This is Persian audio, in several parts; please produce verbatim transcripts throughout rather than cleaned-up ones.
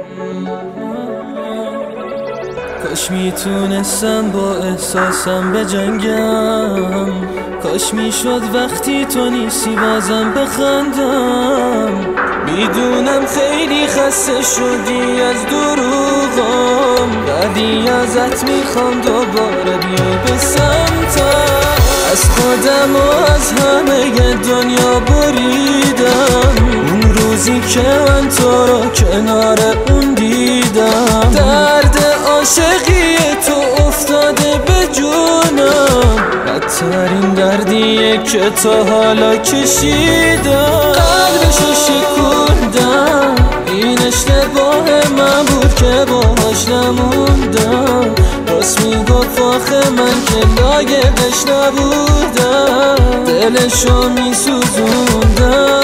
کاش میتونستم با احساسم بجنگم، کاش میشد وقتی تو نیستی بازم بخندم. میدونم خیلی خسته شدی از دروغم، ولی ازت میخوام دوباره بیای به سمتم. از خودم و از همه دنیا بریدم، اون روزی که من تو رو کنار اون دیدم. درد عاشقی تو افتاده به جونم، بدترین دردیه که تا حالا کشیدم. قلبشو شکوندم، این اشتباه من بود که باهاش نموندم. راست میگفت آخه من که لایقش نبودم، دلشو میسوزوندم.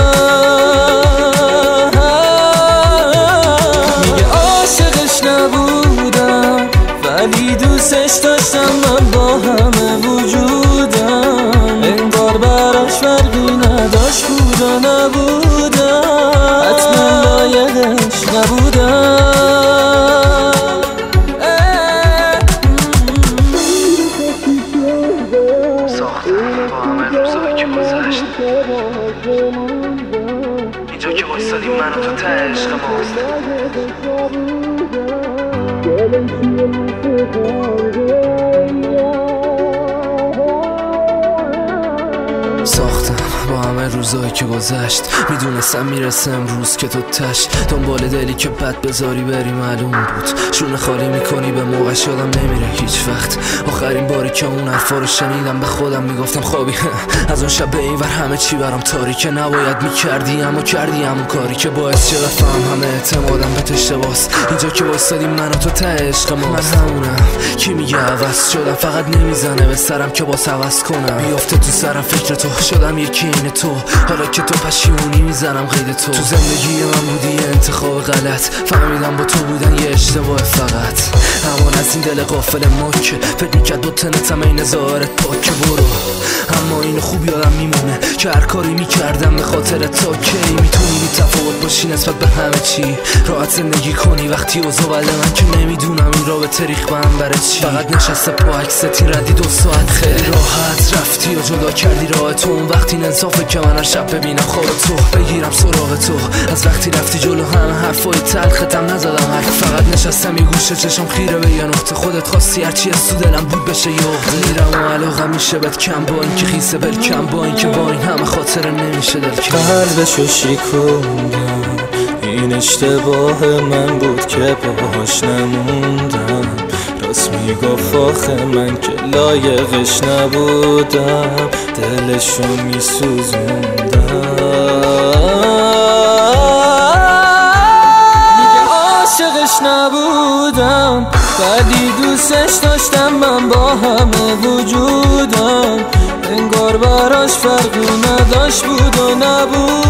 میگه عاشقش نبودم، ولی دوستش داشتم من با همه وجودم. انگار براش فرقی نداشت بود و نبودم، حتما لایقش نبودم. اینجا که وایسادیم من و تو ته عشق ماست. ساختم با همه روزایی که گذشت، میدونستم میرسه امروز که تو تش دنبال دلی که بد بذاری بری معلوم بود. شونه خالی میکنی به موقعش یادم نمیره هیچ وقت. آخرین باری که اون حرفا رو شنیدم به خودم میگفتم خوابی از اون شب به این ور همه چی برام تاریکه. نباید میکردی اما کردی همون کاری که باعث شد بفهم همه اعتمادم به اشتباس. اینجا که وایسادیم من و تو ته عشق ماست. من همونم کی میگه عوض شدم، فقط نمیزنه به سرم که باز عوض کنم. بیافته تو سرم فکر تو شدم یکی این تو، حالا که تو پشیمونی میزنم قید تو. تو زندگی من بودی انتخاب غلط، فهمیدم با تو بودن یه اشتباه فقط. اما از این دل غافل ما که فکر میکرد دو تنتم این ظاهرت پاکه برو. اما اینو خوب یادم میمونه که هر کاری میکردم به خاطر تا کی میتونی بی تفاوت باشی نسبت به همه چی. راحت زندگی کنی وقتی اوضاع بله من که نمیدونم این رابطه ریخ به هم بره چی. فقط نشسته پا عکست این ردی دو ساعت خیلی راحت رفتی و جدا کردی راه تو. اون وقتی انصافه که من هر شب ببینم خواب تو بگیرم سراغ تو. از وقتی رفتی جلو همه حرفای تلختم نزدم حرف، فقط نشستم یه گوشه چشم خیره به یه نقطه. خودت خواستی هرچی از تو دلم بود بشه یه عقده. میرم و علاقه میشه بهت کم با این که خیسه بل کم با این که با این همه خاطره نمیشه دل کم. قلبشو شکوندم، این اشتباه من بود که باهاش نموندم. راست میگفت آخه من که لایقش نبودم، دلشو میسوزوندم. میگه عاشقش نبودم، ولی دوستش داشتم من با همه وجودم. انگار براش فرقی نداشت بود و نبود.